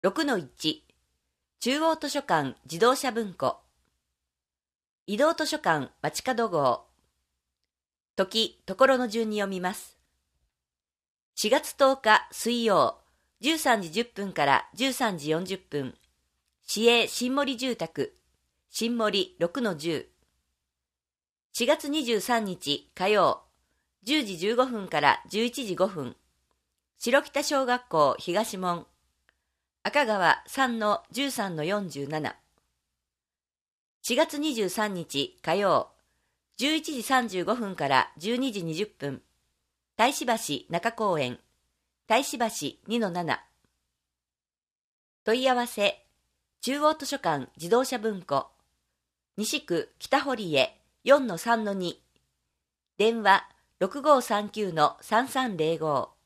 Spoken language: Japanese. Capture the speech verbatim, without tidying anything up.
ろくのいち 中央図書館自動車文庫移動図書館街角号時、ところの順に読みます。しがつとおか水曜じゅうさんじじゅっぷんからじゅうさんじよんじゅっぷん市営新森住宅新森 ろくのじゅう しがつにじゅうさんにち火曜じゅうじじゅうごふんからじゅういちじごふん白北小学校東門赤川 さんのじゅうさんのよんじゅうなな しがつにじゅうさんにち火曜じゅういちじさんじゅうごふんからじゅうにじにじゅっぷん太子橋中公園太子橋 にのなな 問い合わせ中央図書館自動車文庫西区北堀江 よんのさんのに 電話 ろくごーさんきゅうのさんさんぜろご